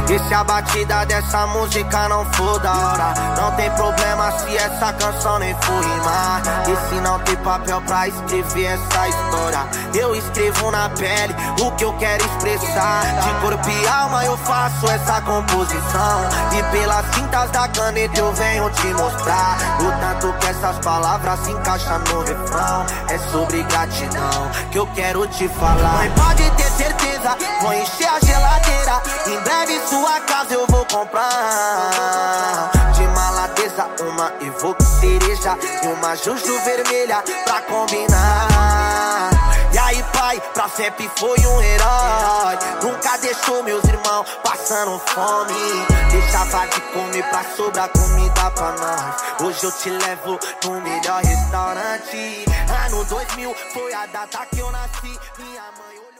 E se a batida dessa música não for da hora, não tem problema se essa canção nem for rimar. E se não tem papel pra escrever essa história, eu escrevo na pele o que eu quero expressar. De corpo e alma eu faço essa composição, e pelas tintas da caneta eu venho te mostrar o tanto que essas palavras se encaixam no refrão. É sobre gratidão que eu quero te falar. Mãe, pode ter certeza, vou encher a geladeira. Em breve sua casa eu vou comprar. De maladeza, uma evoque cereja e uma juju vermelha pra combinar. E aí pai, pra sempre foi um herói, nunca deixou meus irmãos passando fome. Deixava de comer pra sobrar comida pra nós. Hoje eu te levo no melhor restaurante. Ano 2000 foi a data que eu nasci. Minha mãe olhou